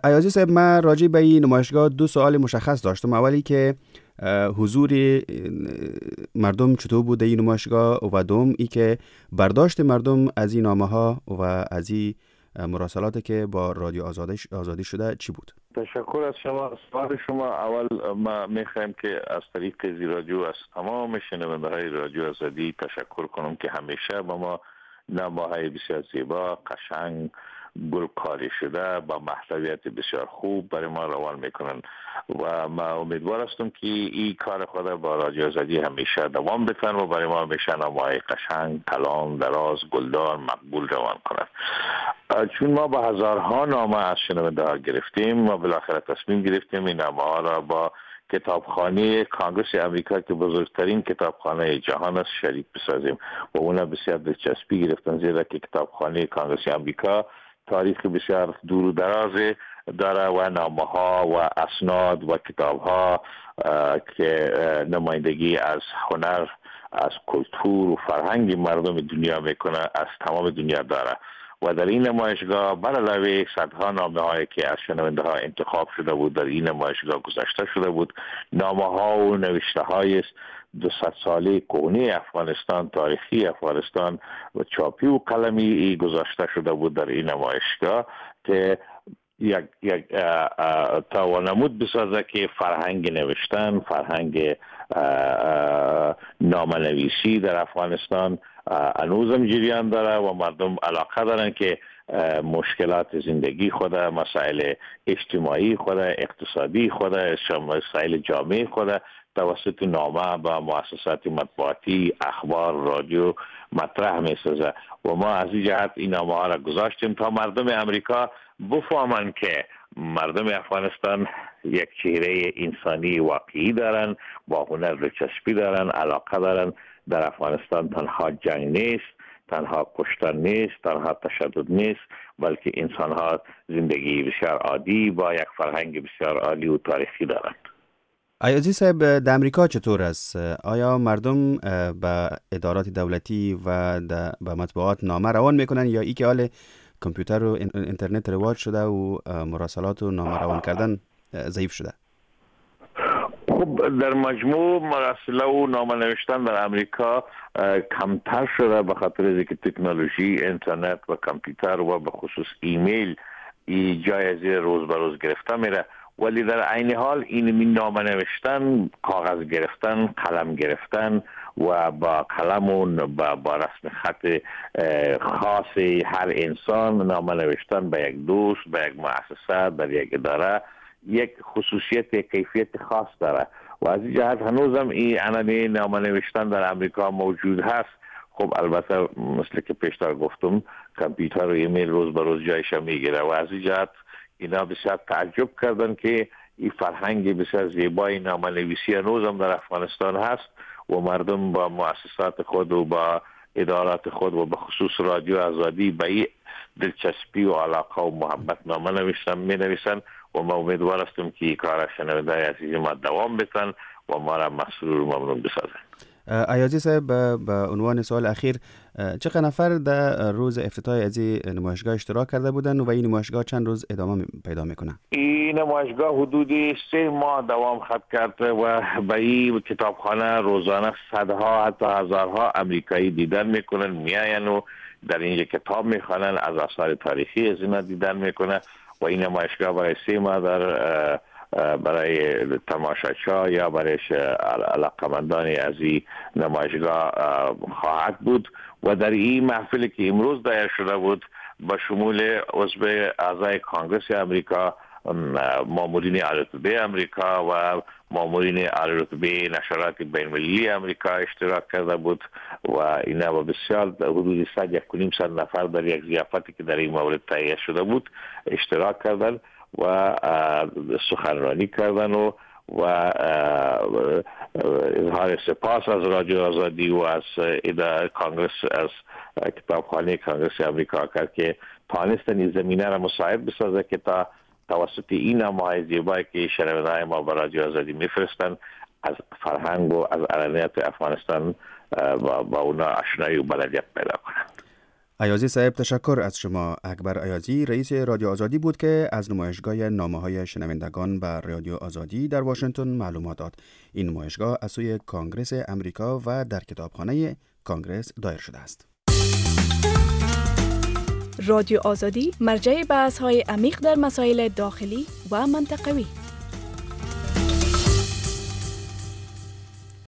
ایازی صاحب، من راجع به این نمایشگاه دو سوال مشخص داشتم. اولی که حضور مردم چطور بوده این نمایشگاه، و دوم ای که برداشت مردم از این نامه‌ها و از این مراسلاتی که با رادیو آزادی شده چی بود؟ تشکر از شما. سوال شما اول ما میخوایم که از طریق زی رادیو از تمام شنونده های رادیو آزادی تشکر کنم که همیشه با ما نامه‌های بسیار زیبا، قشنگ، گلکاری شده با محتویات بسیار خوب برای ما روان میکنن و ما امیدوار هستم که این کار خود با رادیو آزادی همیشه دوام بتن و برای ما همیشه نامه‌های قشنگ، کلام، دراز، گلدار، مقبول روان کنند. چون ما با هزارها نامه از شنونده ها گرفتیم، ما بالاخره تصمیم گرفتیم این نامه ها را با کتابخانه کانگرس امریکا که بزرگترین کتابخانه جهان است شریک بسازیم و اونا بسیار دلچسبی گرفتن، زیرا که کتابخانه کانگرس امریکا تاریخ بسیار دور و دراز داره و نامه ها و اسناد و کتاب ها که نمایندگی از هنر، از کلتور و فرهنگ مردم دنیا میکنه از تمام دنیا داره و در این نمایشگاه بر علاوه صدها نامه هایی که از شنونده ها انتخاب شده بود در این نمایشگاه گذاشته شده بود، نامه ها و نوشته های 200 ساله کهنه افغانستان، تاریخی افغانستان و چاپی و قلمی گذاشته شده بود در این نمایشگاه که یک توانمود بسازه که فرهنگ نوشتن، فرهنگ نامه نویسی در افغانستان هنوزم جریان داره و مردم علاقه دارن که مشکلات زندگی خود، مسائل اجتماعی خود، اقتصادی خود، مسائل جامعه خود توسط نامه با مؤسسات مطبوعاتی، اخبار، رادیو مطرح می‌سازه و ما از این جهت این نامه ها را گذاشتیم تا مردم امریکا بفهمند که مردم افغانستان یک چهره انسانی واقعی دارن، با هنر دلچسپی دارن، علاقه دارن. در افغانستان تنها جنگ نیست، تنها کشتن نیست، تنها تشدد نیست، بلکه انسان ها زندگی بسیار عادی با یک فرهنگ بسیار عالی و تاریخی دارند. ایازی صاحب، در امریکا چطور است؟ آیا مردم به ادارات دولتی و به مطبوعات نامه روان میکنن یا ای که حال کامپیوتر و اینترنت رواج شده و مراسلات و نامه روان کردن ضعیف شده؟ خب در مجموع مراسله و نامه نوشتن در امریکا کمتر شده به خاطر از اینکه تکنولوژی، اینترنت و کامپیوتر و به خصوص ایمیل ای جایزه روز به روز گرفته میره، ولی در عین حال این نامه نوشتن، کاغذ گرفتن، قلم گرفتن و با قلم و با رسم خط خاص هر انسان نامه نوشتن به یک دوست، به یک مؤسسه، در یک اداره یک خصوصیت، کیفیت خاص داره و از این جهت هنوزم این عنعنه نامه نوشتن در امریکا موجود هست. خب البته مثل که پیشتر گفتم کامپیوتر و ایمیل روز به روز جایش میگیره و از این جهت اینا بسیار تعجب کردن که این فرهنگ بسیار زیبای نامه نویسی هنوزم در افغانستان هست و مردم با مؤسسات خود و با ادارات خود و به خصوص رادیو آزادی به این دلچسپی و علاقه و محبت نامه می نویسن و ما امیدوار هستیم که این کار شنونده عزیز ما دوام بتن و ما را مسرور و ممنون بسازن. ایازی صاحب، به عنوان سوال اخیر، چقدر نفر در روز افتتاح از این نمایشگاه اشتراک کرده بودن و این نمایشگاه چند روز ادامه پیدا میکنه؟ این نمایشگاه حدود 3 ماه دوام خواهد کرد و به این کتابخانه روزانه صدها حتی هزارها امریکایی دیدن میکنن، میاین و در اینجا کتاب میخوانن، از آثار تاریخی از اینا دیدن میکنه و این نمایشگاه برای 3 ماه برای تماشاچا یا برای علاقمندان از این نمایشگاه خواهد بود و در این محفلی که امروز دایر شده بود با شمول عضو اعضای کانگرس امریکا، مامورین اعلی‌رتبه امریکا و مامورین اعلی‌رتبه نشرات بین‌المللی امریکا اشتراک کرده بود و اینا با بسیار حدود 100-1.5 نفر در یک ضیافتی که در این مورد تهیه شده بود اشتراک کردند و سخنرانی کردن و اظهار سپاس از رادیو آزادی و از اداره کانگرس، از کتابخانه کانگرس امریکا کرد که تانستن این زمینه را مساعد بسازه که تا توسط این نامه‌های زیبایی که شنونده‌های ما به رادیو آزادی میفرستن از فرهنگ و از علنیت افغانستان با اونا آشنایی و بلدیت پیدا کنند. ایازی صاحب تشکر از شما. اکبر ایازی رئیس رادیو آزادی بود که از نمایشگاه نامه‌های شنوندگان بر رادیو آزادی در واشنگتن معلومات داد. این نمایشگاه از سوی کنگره امریکا و در کتابخانه کنگره دایر شده است. رادیو آزادی مرجع بحث‌های عمیق در مسائل داخلی و منطقوی